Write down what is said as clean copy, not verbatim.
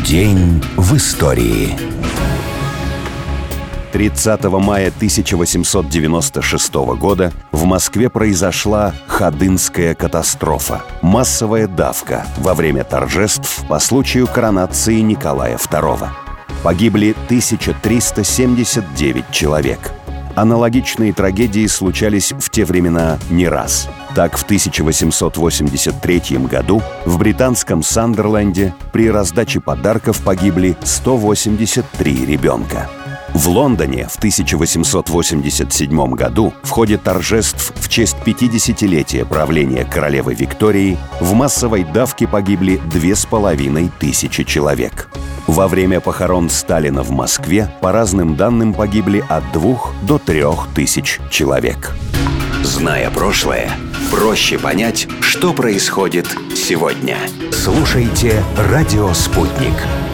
День в истории. 30 мая 1896 года в Москве произошла Ходынская катастрофа – массовая давка во время торжеств по случаю коронации Николая II. Погибли 1379 человек. Аналогичные трагедии случались в те времена не раз. Так, в 1883 году в британском Сандерленде при раздаче подарков погибли 183 ребенка. В Лондоне в 1887 году в ходе торжеств в честь 50-летия правления королевы Виктории в массовой давке погибли 2500 человек. Во время похорон Сталина в Москве, по разным данным, погибли от 2 до 3 тысяч человек. Зная прошлое, проще понять, что происходит сегодня. Слушайте «Радио Спутник».